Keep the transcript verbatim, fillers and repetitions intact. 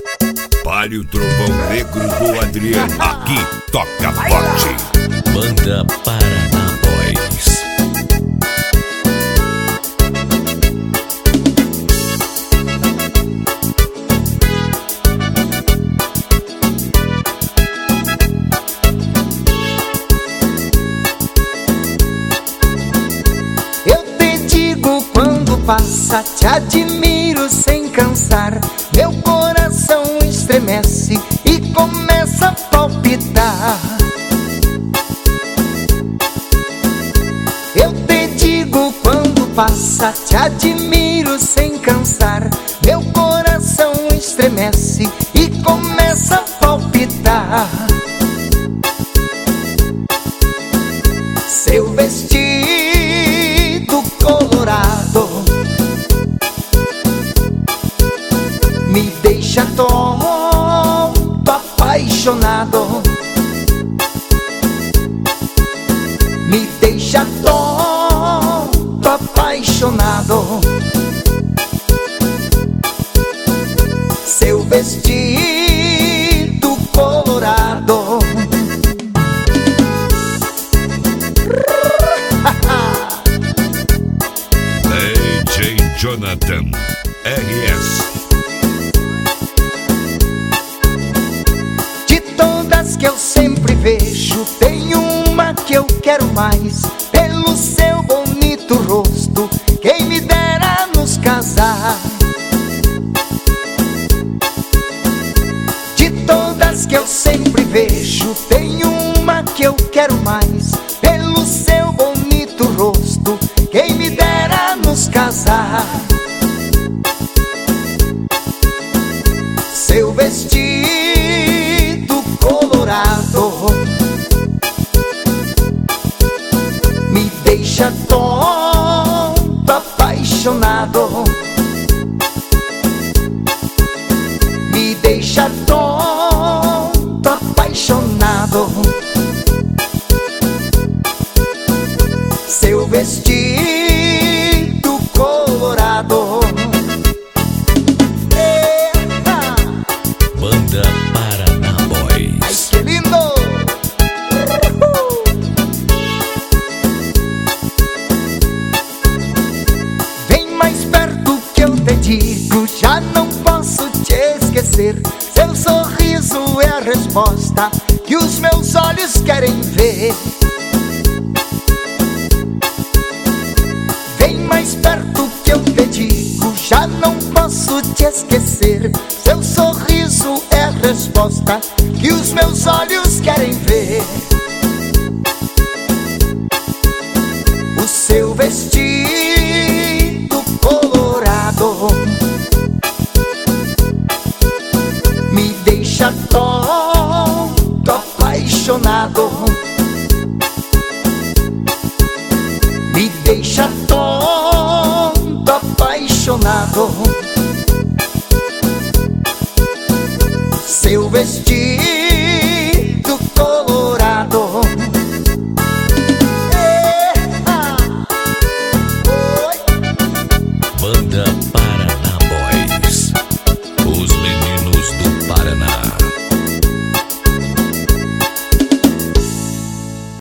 Palio Trovão Negro do Adriano. Aqui toca forte. Banda Paraná Boys. Eu te digo quando passa, te admiro sem cansar. Meu coração estremece e começa a palpitar. Eu te digo quando passa, te admiro sem cansar. Meu coração estremece e começa a palpitar. Seu vestido colorado me deixa tonto, apaixonado. Me deixa tonto, apaixonado. Seu vestido colorado D J Jonathan R S. De todas que eu sempre vejo, tem uma que eu quero mais. Pelo seu bonito rosto, quem me dera nos casar. De todas que eu sempre vejo, tem uma que eu quero mais. Pelo seu bonito rosto, quem me dera nos casar. Seu vestido colorado me deixa tonto, apaixonado. Me deixa tonto, apaixonado. Seu vestido colorado. Eita! Banda Paraná Ai, Boys. que lindo! Uhul! Vem mais perto que eu te digo, já não posso te esquecer. Seu sorriso é a resposta que os meus olhos querem ver. Vem mais perto que eu te digo, já não posso te esquecer. Seu sorriso é a resposta que os meus olhos querem ver.